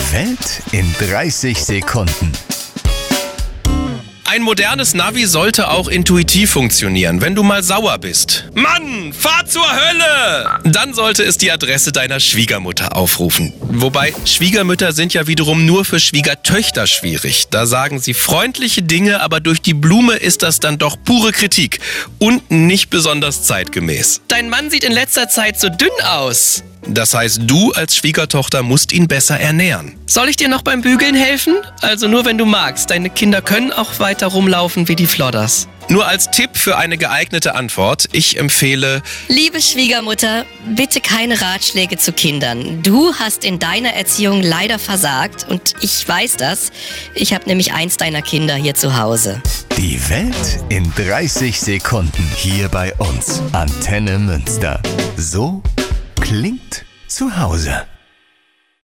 Die Welt in 30 Sekunden. Ein modernes Navi sollte auch intuitiv funktionieren, wenn du mal sauer bist. Mann, fahr zur Hölle! Dann sollte es die Adresse deiner Schwiegermutter aufrufen. Wobei, Schwiegermütter sind ja wiederum nur für Schwiegertöchter schwierig. Da sagen sie freundliche Dinge, aber durch die Blume ist das dann doch pure Kritik. Und nicht besonders zeitgemäß. Dein Mann sieht in letzter Zeit so dünn aus. Das heißt, du als Schwiegertochter musst ihn besser ernähren. Soll ich dir noch beim Bügeln helfen? Also nur wenn du magst. Deine Kinder können auch weiter rumlaufen wie die Flodders. Nur als Tipp für eine geeignete Antwort. Ich empfehle: Liebe Schwiegermutter, bitte keine Ratschläge zu Kindern. Du hast in deiner Erziehung leider versagt und ich weiß das. Ich habe nämlich eins deiner Kinder hier zu Hause. Die Welt in 30 Sekunden hier bei uns. Antenne Münster. So klingt zu Hause.